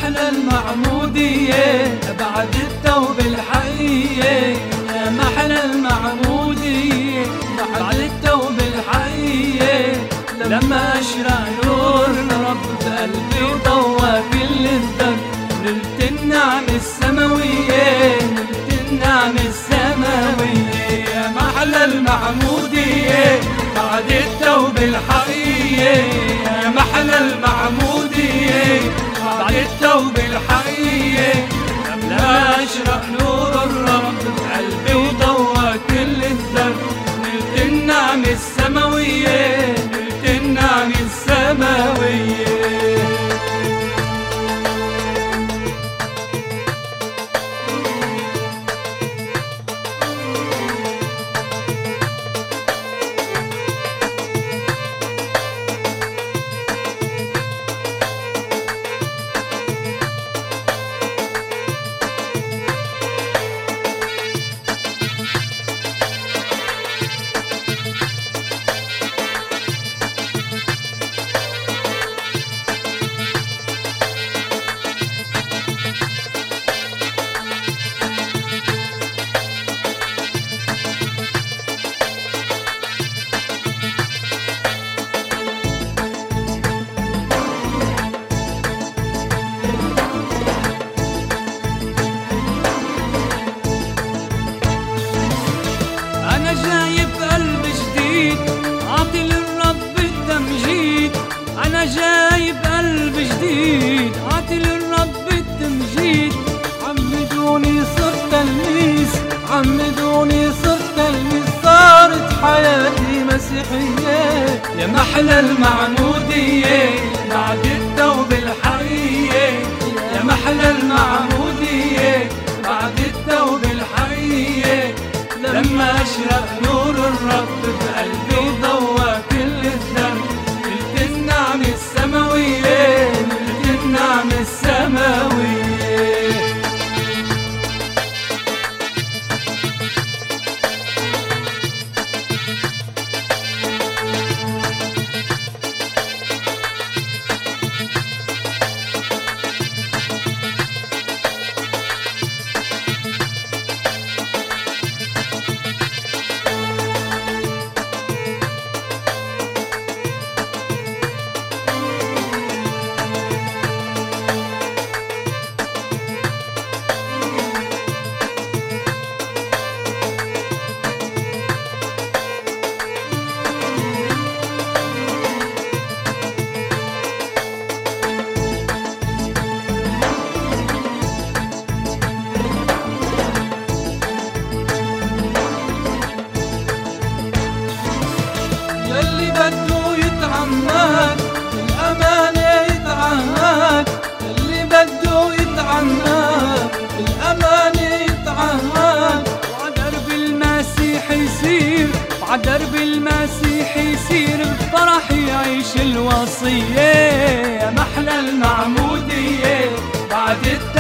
محلى المعمودية بعد التوبة الحقيقية، يا محلى المعمودية بعد التوبة الحقيقية. لما أشرق نور الرب بقلبي وضوى كل الدرب، نلت النعمة السماوية، نلت النعمة السماوية. يا محلى المعمودية بعد التوبة الحقيقية، يا محلى المعمودية بعد التوبة الحقيقية. لما أشرق نور الرب بقلبي وضوى كل الدرب، نلت النعمة السماوية، نلت النعمة السماوية. أنا جايب قلب جديد أعطي للرب التمجيد، أنا جايب قلب جديد أعطي للرب التمجيد. عمدوني صرت تلميذ، عمدوني صرت تلميذ، صارت حياتي مسيحية. يا محلى المعمودية بعد التوبة الحقيقية، يا محلى المعمودية بعد التوبة الحقيقية. لما أشرق نور الرب بقلبي ضوى كل الدرب، نلت النعمة السماوية، نلت النعمة السماوية. يلي بده يتعمد بالأمانة يتعهد، يلي بده يتعمد بالأمانة يتعهد. وعدرب المسيح يسير، وعدرب المسيح يسير، بفرح يعيش الوصية. يا محلى المعمودية بعد